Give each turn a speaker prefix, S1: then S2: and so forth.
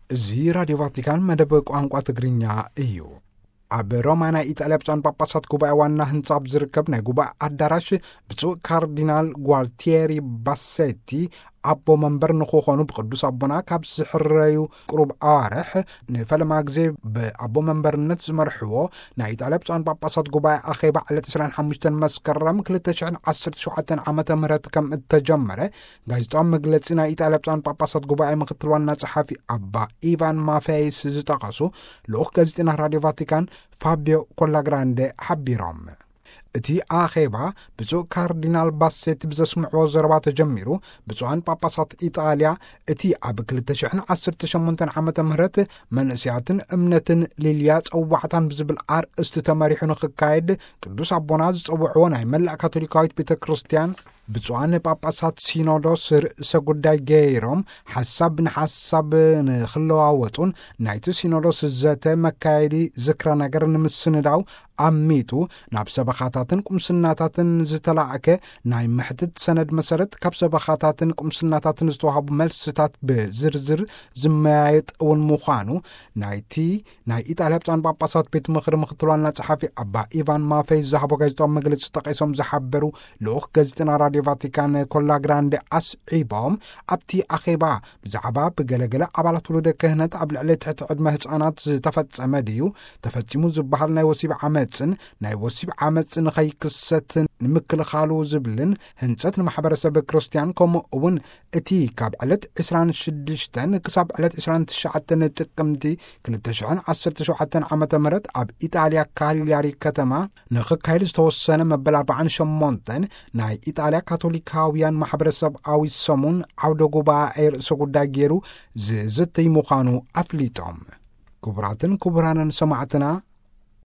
S1: زي راديو فاتيكان مدبق ቋንቋ ትግርኛ እዩ ኣብ ሮማና ኢጣልያ ብፁዓን ጳጳሳት ጉባኤ ዋና ህንጻ ዝርከብ ናይ ጉባኤ ኣዳራሽ ብፁዕ ካርዲናል ጓልቲየሪ ባሴቲ ኣቦ መንበር ንኽኾኑ ብቅዱስ ኣቦና ካብ ዝሕረዩ ቅሩብ ኣዋርሕ ንፈለማ ግዜ ብኣቦ መንበርነት ዝመርሕዎ ናይ ኢጣልያ ብፁዓን ጳጳሳት ጉባኤ ኣኼባ ዕለት 25 መስከረም 2017 ዓመተ ምህረት ከም እተጀመረ ጋዜጣዊ መግለጺ ናይ ኢጣልያ ብፁዓን ጳጳሳት ጉባኤ ምክትል ዋና ጸሓፊ ኣባ ኢቫን ማፌይስ ዝጠቐሱ ልኡኽ ጋዜጠኛ ራድዮ ቫቲካን ፋቢዮ ኮላግራንዴ ሓቢሮም እቲ ኣኼባ ብፁዕ ካርዲናል ባሴቲ ብዘስምዕዎ ዘረባ ተጀሚሩ ብፁዓን ጳጳሳት ኢጣልያ እቲ ኣብ 2018 ዓመተ ምህረት መንእስያትን እምነትን ሊልያ ጸዋዕታን ብዝብል ኣርእስቲ ተመሪሑ ንኽካየድ ቅዱስ ኣቦና ዝጸውዕዎ ናይ መላእ ካቶሊካዊት ቤተ ክርስቲያን ብፁዓን ጳጳሳት ሲኖዶስ ርእሰ ጉዳይ ገይሮም ሓሳብ ንሓሳብ ንኽለዋወጡን ናይቲ ሲኖዶስ ዘተ መካየዲ ዝክረ ነገር ንምስንዳው ኣሚቱ ናብ ሰበኻታትን ቁምስናታትን ዝተላዕከ ናይ ምሕትት ሰነድ መሰረት ካብ ሰበኻታትን ቁምስናታትን ዝተዋሃቡ መልስታት ብዝርዝር ዝመያየጥ እውን ምዃኑ ናይቲ ናይ ኢጣልያ ብፁዓን ጳጳሳት ቤት ምኽሪ ምክትል ዋና ጸሓፊ ኣባ ኢቫን ማፌይስ ዝሃቦ ጋዜጣዊ መግለጺ ጠቒሶም ዝሓበሩ ልኡኽ ጋዜጠኛ ራድዮ ቫቲካን ኮላግራንዴ ኣስዒቦም ኣብቲ ኣኼባ ብዛዕባ ብገለገለ ኣባላት ውሉደ ክህነት ኣብ ልዕሊ ትሕቲ ዕድመ ህፃናት ዝተፈጸመ ድዩ ተፈጺሙ ዝበሃል ናይ ወሲብ ዓመፅን ናይ ወሲብ ዓመፅ ንኸይክሰት ንምክልኻሉ ዝብልን ህንፀት ንማሕበረሰብ ክርስቲያን ከምኡ እውን እቲ ካብ ዕለት 26 ክሳብ ዕለት 29 ጥቅምቲ 2017 ዓመተ ምህረት ኣብ ኢጣልያ ካሊያሪ ከተማ ንኽካየድ ዝተወሰነ መበል 48 ናይ ኢጣልያ ካቶሊካውያን ማሕበረሰብኣዊ ሰሙን ዓውደ ጉባኤ ርእሰ ጉዳይ ገይሩ ዝዝተይ ምዃኑ ኣፍሊጦም ክቡራትን ክቡራንን ሰማዕትና